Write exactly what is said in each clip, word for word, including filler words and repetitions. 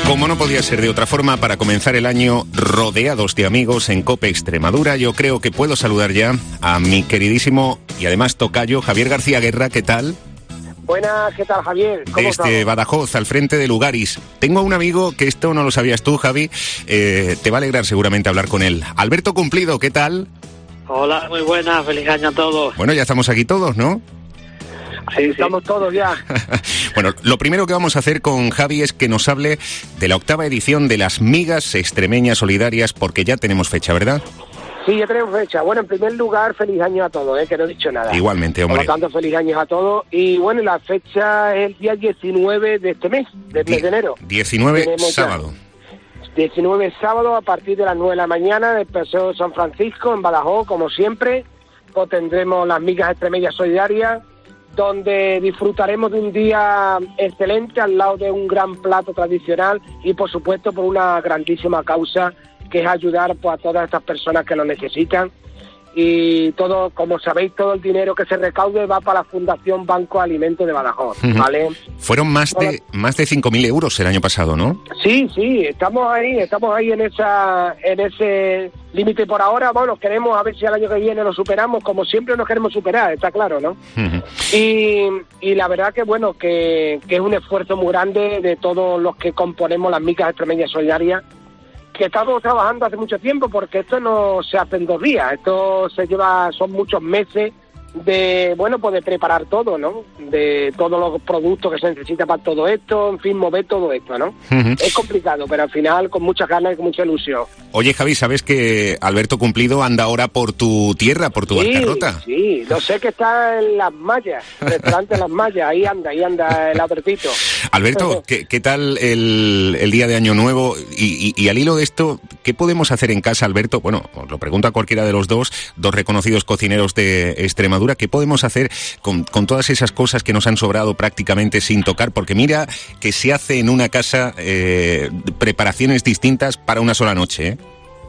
Como no podía ser de otra forma, para comenzar el año rodeados de amigos en COPE Extremadura, yo creo que puedo saludar ya a mi queridísimo y además tocayo Javier García Guerra. ¿Qué tal? Buenas, ¿qué tal, Javier? ¿Cómo Desde estamos? Badajoz, al frente de Lugaris. Tengo un amigo que esto no lo sabías tú, Javi, eh, te va a alegrar seguramente hablar con él. Alberto Cumplido, ¿qué tal? Hola, muy buenas, feliz año a todos. Bueno, ya estamos aquí todos, ¿no? Sí, estamos todos ya. Bueno, lo primero que vamos a hacer con Javi es que nos hable de la octava edición de las Migas Extremeñas Solidarias, porque ya tenemos fecha, ¿verdad? Sí, ya tenemos fecha. Bueno, en primer lugar, feliz año a todos, ¿eh? Que no he dicho nada. Igualmente, hombre. Por lo tanto, feliz año a todos. Y bueno, la fecha es el día diecinueve de este mes, del mes de enero. diecinueve, Tenemos sábado. Ya. diecinueve sábado a partir de las nueve de la mañana en el Paseo de San Francisco, en Badajoz, como siempre. Pues tendremos las Migas Extremeñas Solidarias, donde disfrutaremos de un día excelente al lado de un gran plato tradicional y, por supuesto, por una grandísima causa, que es ayudar pues, a todas estas personas que lo necesitan. Y todo, como sabéis, todo el dinero que se recaude va para la Fundación Banco Alimentos de Badajoz, ¿vale? Fueron más de más de cinco mil euros el año pasado, ¿no? Sí, sí, estamos ahí, estamos ahí en esa en ese límite por ahora. Bueno, queremos a ver si el año que viene lo superamos, como siempre nos queremos superar, está claro, ¿no? Uh-huh. Y, y la verdad que, bueno, que, que es un esfuerzo muy grande de todos los que componemos las Migas Extremeñas Solidarias, que estamos trabajando hace mucho tiempo, porque esto no se hace en dos días, esto se lleva, son muchos meses de, bueno, pues de preparar todo, ¿no? De todos los productos que se necesitan para todo esto, en fin, mover todo esto, ¿no? Uh-huh. Es complicado, pero al final con muchas ganas y con mucha ilusión. Oye, Javi, ¿sabes que Alberto Cumplido anda ahora por tu tierra, por tu sí, bancarrota? Sí, lo sé que está en Las Mallas, restaurante Las Mallas, ahí anda, ahí anda el Albertito. Alberto, ¿qué, qué tal el, el día de Año Nuevo? Y, y, y al hilo de esto, ¿qué podemos hacer en casa, Alberto? Bueno, os lo pregunto a cualquiera de los dos, dos reconocidos cocineros de Extremadura. ¿Qué podemos hacer con, con todas esas cosas que nos han sobrado prácticamente sin tocar? Porque mira que se hace en una casa eh, preparaciones distintas para una sola noche, ¿eh?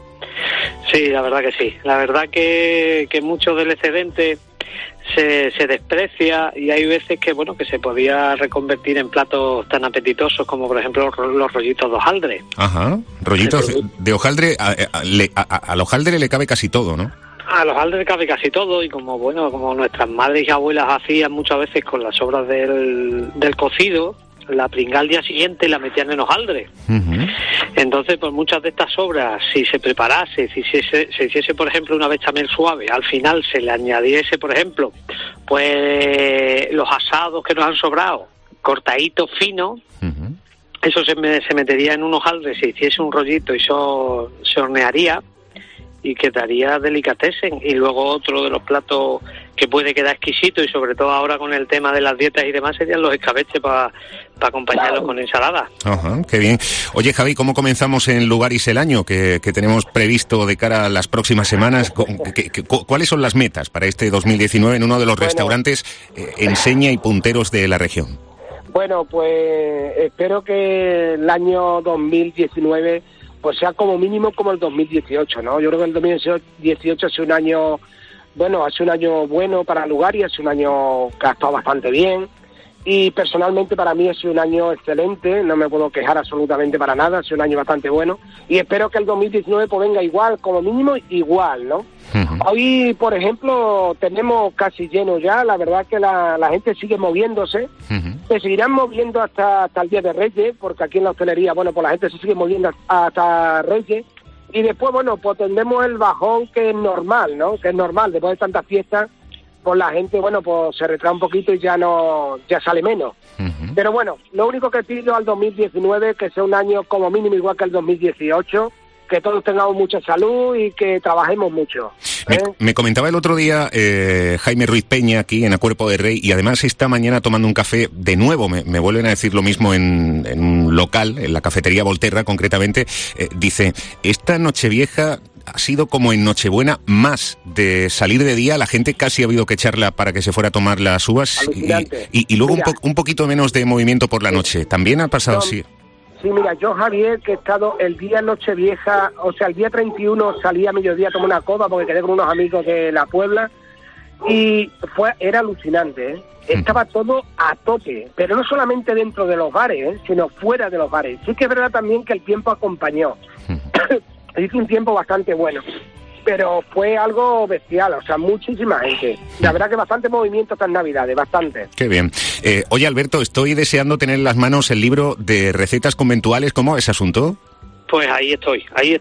Sí, la verdad que sí. La verdad que, que mucho del excedente se, se desprecia, y hay veces que, bueno, que se podía reconvertir en platos tan apetitosos como, por ejemplo, los rollitos de hojaldre. Ajá, rollitos de, de hojaldre. A, a, a, a, al hojaldre le cabe casi todo, ¿no? A los hojaldres cabe casi todo, y como bueno como nuestras madres y abuelas hacían muchas veces con las sobras del, del cocido, la pringada al día siguiente la metían en hojaldre. Uh-huh. Entonces, pues muchas de estas sobras, si se preparase, si se, se hiciese, por ejemplo, una bechamel suave, al final se le añadiese, por ejemplo, pues los asados que nos han sobrado, cortaditos finos, uh-huh. Eso se, me, se metería en un hojaldre, se hiciese un rollito y eso se hornearía y quedaría delicatessen. Y luego otro de los platos que puede quedar exquisito, y sobre todo ahora con el tema de las dietas y demás, serían los escabeches para pa acompañarlos con ensalada. Ajá, qué bien. Oye, Javi, ¿cómo comenzamos en Lugaris el año que, que tenemos previsto de cara a las próximas semanas? ¿Qué, qué, ¿Cuáles son las metas para este dos mil diecinueve en uno de los bueno, restaurantes eh, enseña y punteros de la región? Bueno, pues espero que el año dos mil diecinueve pues sea como mínimo como el dos mil dieciocho, ¿no? Yo creo que el dos mil dieciocho es un año, bueno, hace un año bueno para Lugaris, es un año que ha estado bastante bien, y personalmente para mí es un año excelente, no me puedo quejar absolutamente para nada, es un año bastante bueno, y espero que el dos mil diecinueve pues venga igual, como mínimo igual, ¿no? Uh-huh. Hoy, por ejemplo, tenemos casi lleno ya, la verdad que la, la gente sigue moviéndose, uh-huh. Se seguirán moviendo hasta, hasta el Día de Reyes, porque aquí en la hostelería, bueno, pues la gente se sigue moviendo hasta Reyes, y después, bueno, pues tendremos el bajón que es normal, ¿no? Que es normal, después de tantas fiestas, pues la gente, bueno, pues se retrae un poquito y ya no, ya sale menos. Uh-huh. Pero bueno, lo único que pido al dos mil diecinueve, que sea un año como mínimo igual que el dos mil dieciocho, que todos tengamos mucha salud y que trabajemos mucho. ¿eh? Me, me comentaba el otro día eh, Jaime Ruiz Peña aquí en A Cuerpo de Rey, y además esta mañana tomando un café, de nuevo me, me vuelven a decir lo mismo en, en un local, en la cafetería Volterra concretamente, eh, dice, esta Nochevieja ha sido como en Nochebuena, más de salir de día, la gente casi ha habido que echarla para que se fuera a tomar las uvas, y, y, y luego un, po, un poquito menos de movimiento por la noche. ¿También ha pasado no, así? Sí, mira, yo, Javier, que he estado el día Nochevieja, o sea, el día treinta y uno salí a mediodía a tomar una copa porque quedé con unos amigos de la Puebla, Y fue era alucinante, ¿eh? Estaba todo a tope, pero no solamente dentro de los bares, ¿eh? Sino fuera de los bares. Sí que es verdad también que el tiempo acompañó. Hizo un tiempo bastante bueno, pero fue algo bestial, o sea, muchísima gente. La verdad que bastante movimiento estas Navidades, bastante. Qué bien. Eh, oye, Alberto, estoy deseando tener en las manos el libro de recetas conventuales. ¿Cmo es ese asunto? Pues ahí estoy, ahí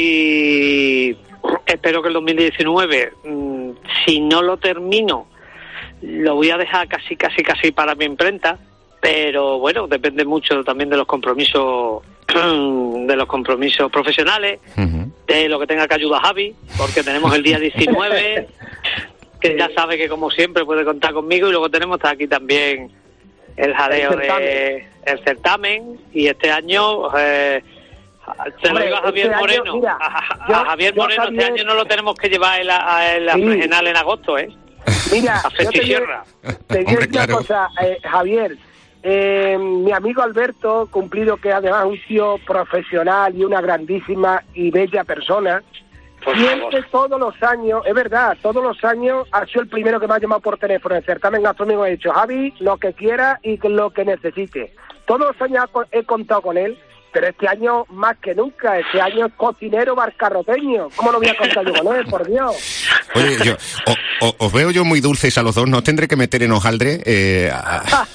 estoy. Espero que el dos mil diecinueve, mmm, si no lo termino, lo voy a dejar casi, casi, casi para mi imprenta, pero bueno, depende mucho también de los compromisos, de los compromisos profesionales, uh-huh. de lo que tenga que ayudar Javi, porque tenemos el día diecinueve, que ya sabe que como siempre puede contar conmigo, y luego tenemos aquí también el jaleo el de el certamen, y este año... Eh, Se lo digo a Javier este Moreno. Año, mira, a, yo, a Javier Moreno Javier... este año no lo tenemos que llevar en la, a la sí. regional en agosto, ¿eh? Mira, a yo te digo una claro. cosa, eh, Javier. Eh, mi amigo Alberto, cumplido, que además es un tío profesional y una grandísima y bella persona, por siempre favor. Todos los años, es verdad, todos los años ha sido el primero que me ha llamado por teléfono. El certamen gastronómico ha dicho, Javi, lo que quiera y lo que necesite. Todos los años he contado con él. Pero este año más que nunca, este año es cocinero barcarroteño. ¿Cómo lo voy a contar yo con él, por Dios? Oye, yo, o, o, os veo yo muy dulces a los dos, ¿no tendré que meter en hojaldre? Eh, a...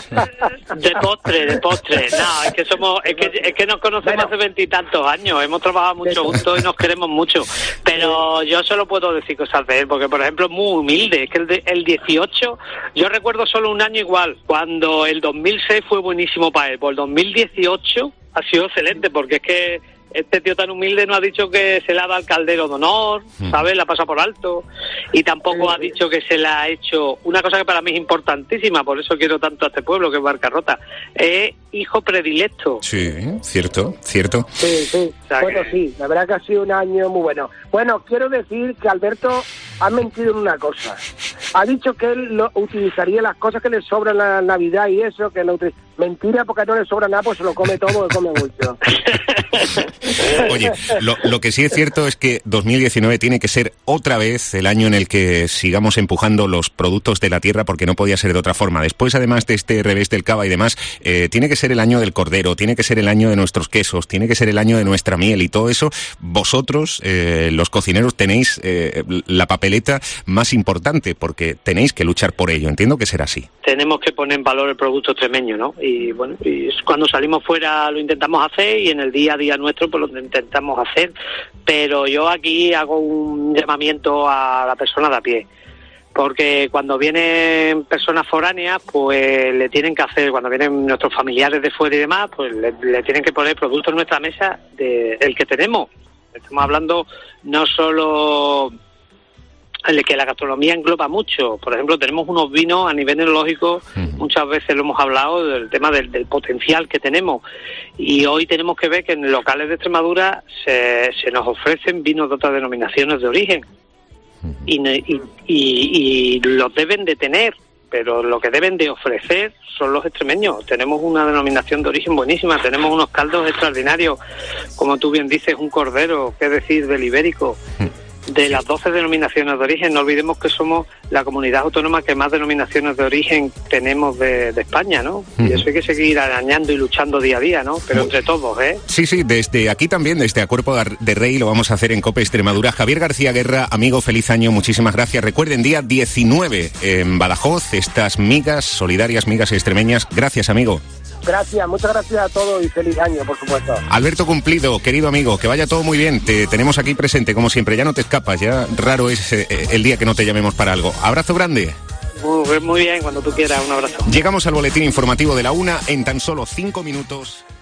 De postre, de postre. No, es que somos, es que, es que nos conocemos bueno, hace veintitantos años, hemos trabajado mucho juntos y nos queremos mucho. Pero yo solo puedo decir cosas de él, porque por ejemplo es muy humilde. Es que el, de, el dieciocho, yo recuerdo solo un año igual, cuando el dos mil seis fue buenísimo para él. Por el dos mil dieciocho... ha sido excelente, porque es que este tío tan humilde no ha dicho que se la da al caldero de honor, ¿sabes? La pasa por alto. Y tampoco ha dicho que se la ha hecho... Una cosa que para mí es importantísima, por eso quiero tanto a este pueblo, que es Barcarrota. Es hijo predilecto. Sí, cierto, cierto. Sí, sí. O sea, bueno, que... sí, la verdad que ha sido un año muy bueno. Bueno, quiero decir que Alberto ha mentido en una cosa. Ha dicho que él lo utilizaría las cosas que le sobran en la Navidad y eso, que lo utilizaría. Mentira, porque no le sobra nada, pues se lo come todo, que come mucho. Oye, lo, lo que sí es cierto es que dos mil diecinueve tiene que ser otra vez el año en el que sigamos empujando los productos de la tierra, porque no podía ser de otra forma. Después, además de este revés del cava y demás, eh, tiene que ser el año del cordero, tiene que ser el año de nuestros quesos, tiene que ser el año de nuestra miel y todo eso. Vosotros, eh, los cocineros, tenéis eh, la papeleta más importante, porque tenéis que luchar por ello. Entiendo que será así. Tenemos que poner en valor el producto extremeño, ¿no? Y bueno, y cuando salimos fuera lo intentamos hacer, y en el día a día nuestro pues lo intentamos hacer, pero yo aquí hago un llamamiento a la persona de a pie, porque cuando vienen personas foráneas pues le tienen que hacer, cuando vienen nuestros familiares de fuera y demás, pues le, le tienen que poner productos en nuestra mesa de el que tenemos. Estamos hablando no solo el que la gastronomía engloba mucho. Por ejemplo, tenemos unos vinos a nivel enológico, uh-huh. muchas veces lo hemos hablado del tema del, del potencial que tenemos, y hoy tenemos que ver que en locales de Extremadura se, se nos ofrecen vinos de otras denominaciones de origen, uh-huh. y, y, y, y los deben de tener, pero lo que deben de ofrecer son los extremeños. Tenemos una denominación de origen buenísima, tenemos unos caldos extraordinarios, como tú bien dices, un cordero, qué decir del ibérico, uh-huh. de las doce denominaciones de origen. No olvidemos que somos la comunidad autónoma que más denominaciones de origen tenemos de, de España, ¿no? Uh-huh. Y eso hay que seguir arañando y luchando día a día, ¿no? Pero entre todos, ¿eh? Sí, sí, desde aquí también, desde A Cuerpo de Rey, lo vamos a hacer en COPE Extremadura. Javier García Guerra, amigo, feliz año, muchísimas gracias. Recuerden, día diecinueve en Badajoz, estas migas solidarias, migas extremeñas. Gracias, amigo. Gracias, muchas gracias a todos y feliz año, por supuesto. Alberto Cumplido, querido amigo, que vaya todo muy bien. Te tenemos aquí presente, como siempre. Ya no te escapas, ya raro es eh, el día que no te llamemos para algo. Abrazo grande. Muy, muy bien, cuando tú quieras, un abrazo. Llegamos al boletín informativo de la una en tan solo cinco minutos.